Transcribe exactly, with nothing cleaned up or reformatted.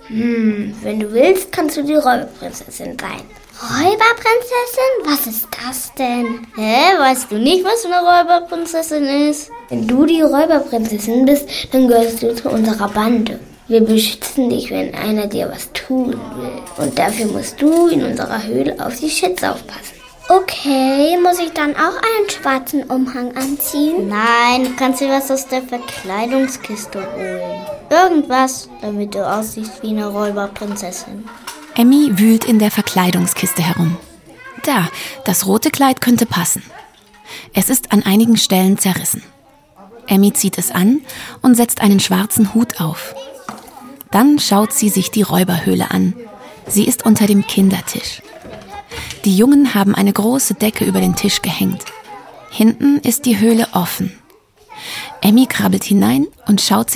Hm, wenn du willst, kannst du die Räuberprinzessin sein. Räuberprinzessin? Was ist das denn? Hä, weißt du nicht, was eine Räuberprinzessin ist? Wenn du die Räuberprinzessin bist, dann gehörst du zu unserer Bande. Wir beschützen dich, wenn einer dir was tun will. Und dafür musst du in unserer Höhle auf die Schätze aufpassen. Okay, muss ich dann auch einen schwarzen Umhang anziehen? Nein, du kannst dir was aus der Verkleidungskiste holen. Irgendwas, damit du aussiehst wie eine Räuberprinzessin. Emmy wühlt in der Verkleidungskiste herum. Da, das rote Kleid könnte passen. Es ist an einigen Stellen zerrissen. Emmy zieht es an und setzt einen schwarzen Hut auf. Dann schaut sie sich die Räuberhöhle an. Sie ist unter dem Kindertisch. Die Jungen haben eine große Decke über den Tisch gehängt. Hinten ist die Höhle offen. Emmy krabbelt hinein und schaut sich